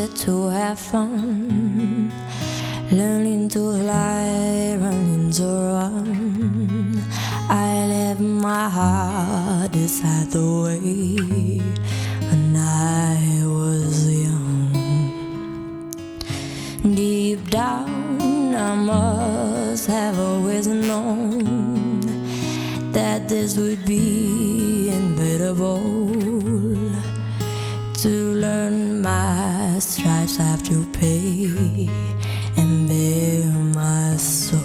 started to have fun, learning to fly, running to run. I left my heart beside the way when I was young. Deep down, I must have always known that this would be inevitable. To learn my stripes I have to pay and bare my soul.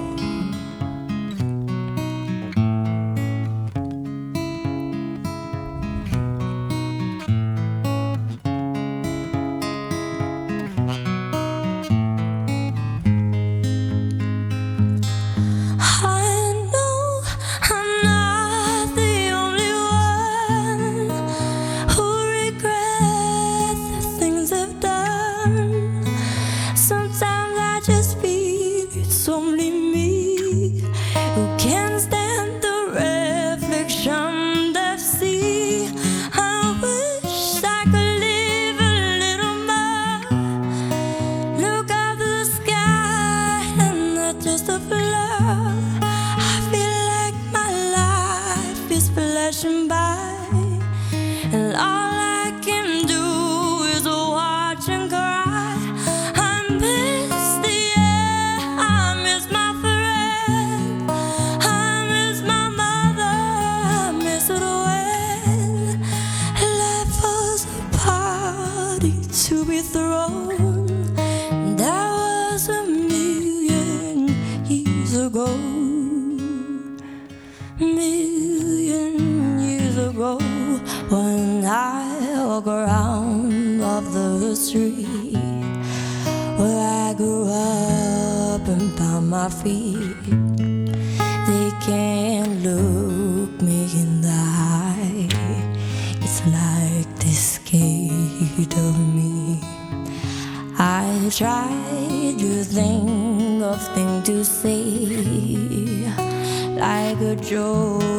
Only me who can stand the reflection of sea. I wish I could live a little more. Look up the sky and not just a blur. I feel like my life is flashing by, and all I can do is watch and cry. To be thrown, that was 1,000,000 years ago. 1,000,000 years ago, when I walk around off the street where I grew up and found my feet, they can't look me in the eye. It's like they scared of me. I tried to think of things to say, like a joke